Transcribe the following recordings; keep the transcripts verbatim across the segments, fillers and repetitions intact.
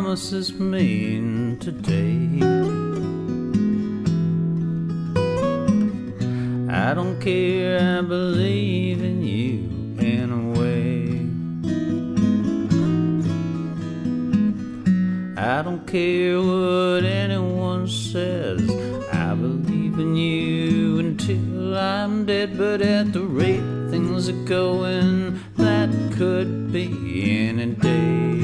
promises mean today. I don't care, I believe in you in a way. I don't care what anyone says, I believe in you until I'm dead. But at the rate things are going, that could be any day.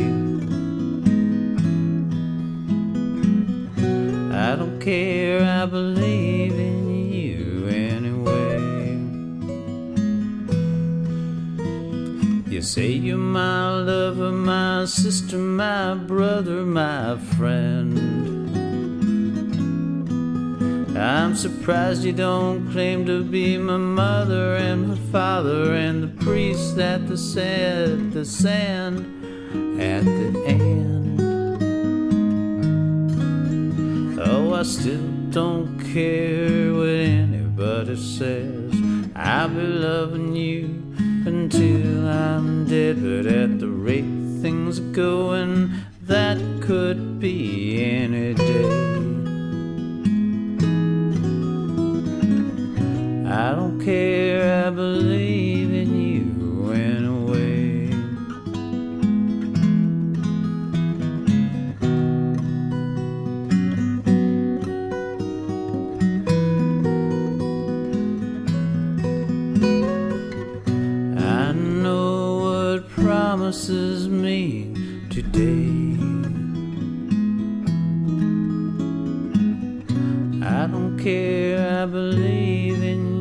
I don't care, I believe in you anyway. You say you're my lover, my sister, my brother, my friend. I'm surprised you don't claim to be my mother and my father and the priest that the said the sand at the end. Oh, I still don't care what anybody says, I'll be loving you until I'm dead. But at the rate things are going, that could be any day. I don't care, I believe in you in a way. I know what promises mean today. I don't care, I believe in you.